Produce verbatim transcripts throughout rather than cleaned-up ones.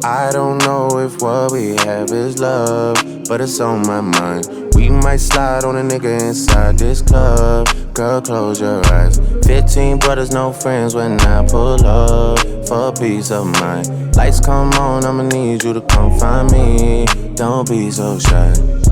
I don't know if what we have is love, but it's on my mind. We might slide on a nigga inside this club. Girl, close your eyes. Fifteen brothers, no friends when I pull up for peace of mind. Lights come on, I'ma need you to come find me. Don't be so shy.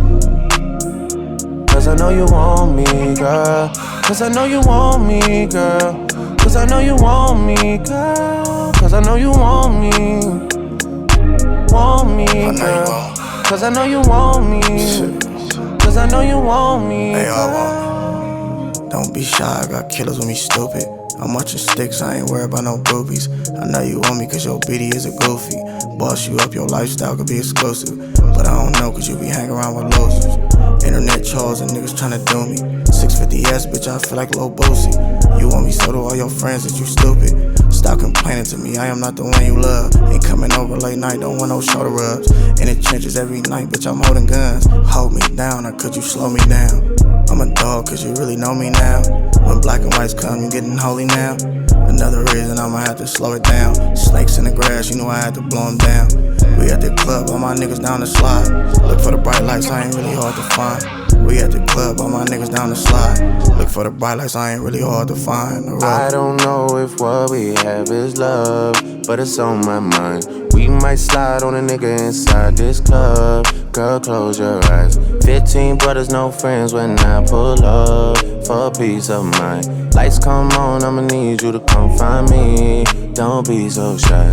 Cause I know you want me, girl. Cause I know you want me, girl. Cause I know you want me, girl. Cause I know you want me. Want me, girl. Cause I know you want me. Cause I know you want me, hey, girl. Don't be shy, I got killers with me stupid. I'm watching sticks, I ain't worried about no boobies. I know you want me cause your B D is a goofy. Boss you up, your lifestyle could be exclusive. But I don't know cause you be hanging around with losers. Internet trolls and niggas tryna do me. six fifty S, bitch, I feel like Lil Boosie. You want me, so do all your friends, that you stupid. Stop complaining to me, I am not the one you love. Ain't coming over late night, don't want no shoulder rubs. In the trenches every night, bitch, I'm holding guns. Hold me down, or could you slow me down? I'm a dog, cause you really know me now. When black and whites come, you getting holy now. Another reason I'ma have to slow it down. Snakes in the grass, you know I had to blow them down. We at the club, all my niggas down the slide. Look for the bright lights, I ain't really hard to find. We at the club, all my niggas down the slide. Look for the bright lights, I ain't really hard to find. I don't know if what we have is love, but it's on my mind. We might slide on a nigga inside this club. Girl, close your eyes. Fifteen brothers, no friends when I pull up for peace of mind. Lights come on, I'ma need you to come find me. Don't be so shy.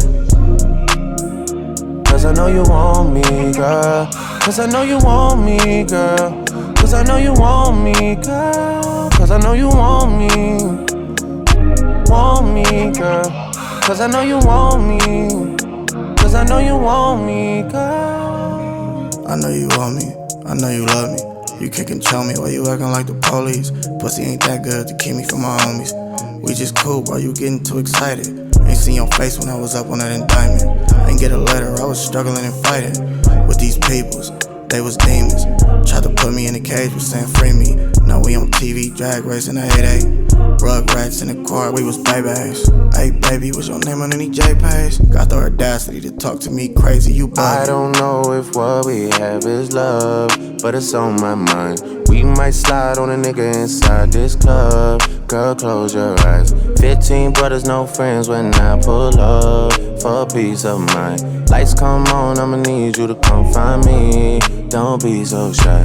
Cause I know you want me, girl. Cause I know you want me, girl. Cause I know you want me, girl. Cause I know you want me. Want me, girl. Cause I know you want me. Cause I know you want me, girl. I know you want me, I know you love me. You can't control me, why you acting like the police? Pussy ain't that good to keep me from my homies. We just cool, bro, you getting too excited. Ain't seen your face when I was up on that indictment. Ain't get a letter, I was struggling and fighting with these peoples, they was demons. Tried to put me in a cage, but saying free me. Now we on T V, drag racing a eight eight. Rug rats in the car, we was babies. Hey baby, what's your name on any J page? Got the audacity to talk to me crazy, you bugging. I don't know if what we have is love, but it's on my mind. We might slide on a nigga inside this club. Girl, close your eyes. Fifteen brothers, no friends when I pull up for peace of mind. Lights come on, I'ma need you to come find me. Don't be so shy.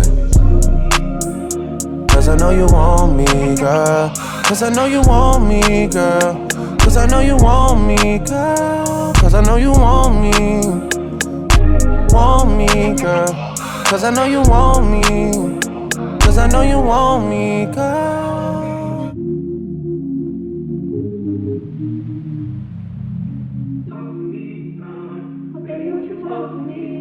Cause I know you want me, girl. Cause I know you want me, girl. Cause I know you want me, girl. Cause I know you want me. Want me, girl. Cause I know you want me. Cause I know you want me, girl. Okay, what you want me?